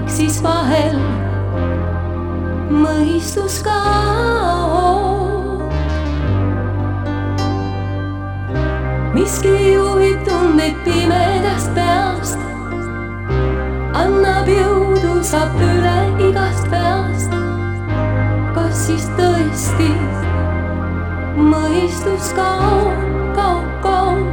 siis vahel mõistus kaob. miski juhib tundeid pimedast peast, annab jõudu, saab üle igast peast. kas siis tõesti mõistus kaob, kaob, kaob?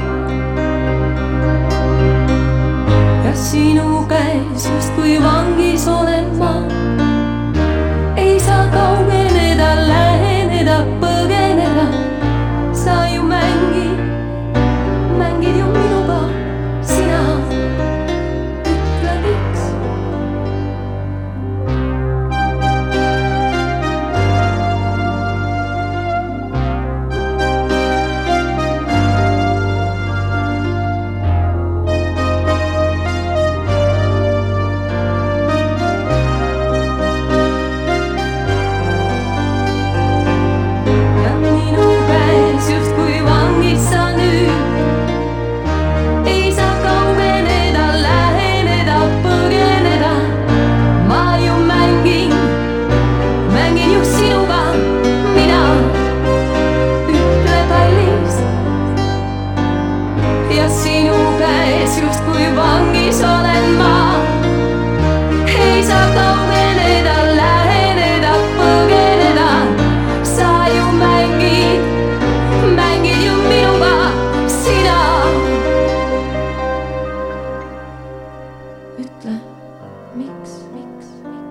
ja sinu käes justkui vangis olen ma, ei saa kaugeneda, läheneda, põgeneda. sa ju mängid ju minuga, sina ütle miks. sinu käes justkui vangis olen ma, ei saa kaugeneda, läheneda, põgeneda. sa ju mängid ju minuga, sina. ütle, miks?